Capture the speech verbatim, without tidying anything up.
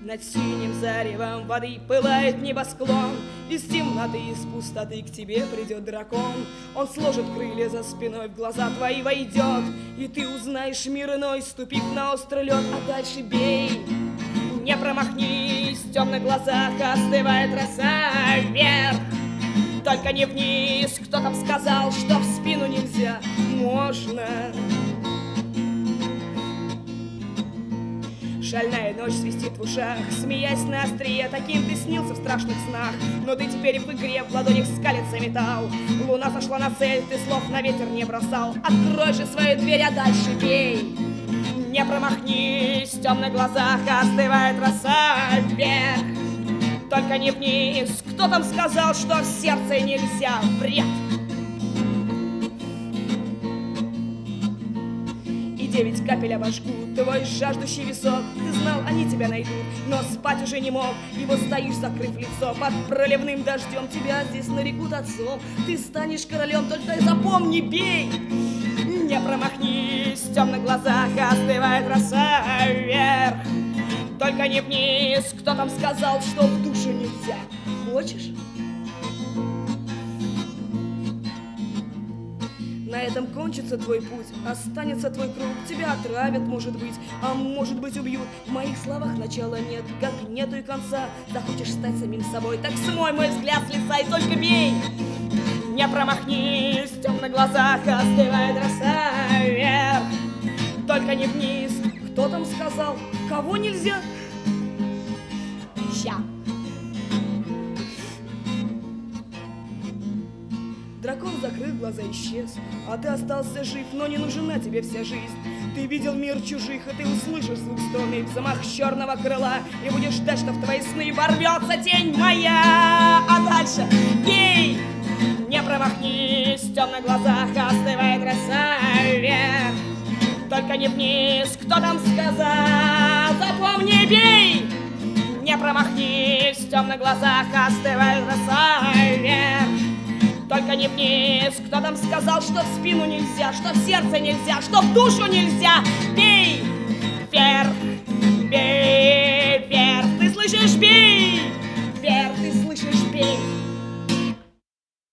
Над синим заревом воды пылает небосклон. Из темноты, из пустоты к тебе придет дракон. Он сложит крылья за спиной, в глаза твои войдет, и ты узнаешь мир иной, ступив на острый лед. А дальше бей, не промахнись, в темных глазах остывает роса. Вверх, только не вниз. Кто там сказал, что в спину нельзя? Можно. Шальная ночь свистит в ушах, смеясь на острие. Таким ты снился в страшных снах, но ты теперь в игре, в ладонях скалится металл. Луна сошла на цель, ты слов на ветер не бросал. Открой же свою дверь, а дальше бей, не промахнись, в темных глазах остывает роса. Вверх, только не вниз. Кто там сказал, что в сердце нельзя? Бред. Девять капель обожгут твой жаждущий висок. Ты знал, они тебя найдут, но спать уже не мог. И вот стоишь, закрыв лицо, под проливным дождем. Тебя здесь нарекут отцом, ты станешь королем. Только запомни, бей, не промахнись, в темных глазах остывает роса. Вверх, только не вниз. Кто там сказал, что в душу нельзя? Хочешь? На этом кончится твой путь, останется твой круг. Тебя отравят, может быть, а может быть убьют. В моих словах начала нет, как нету и конца. Захочешь стать самим собой, так смой мой взгляд с лица и только бей, не промахнись, в темных глазах остывает роса. Вверх, только не вниз. Кто там сказал, кого нельзя? Ща. Дракон закрыл глаза и исчез, а ты остался жив, но не нужна тебе вся жизнь. Ты видел мир чужих, и ты услышишь звук струны, взмах черного крыла, и будешь ждать, что в твои сны ворвется тень моя. А дальше бей, не промахнись, в темных глазах остывает роса. Вверх, только не вниз. Кто там сказал, запомни, бей, не промахнись, в темных глазах остывает роса. Вверх, только не вниз. Кто там сказал, что в спину нельзя, что в сердце нельзя, что в душу нельзя? Бей!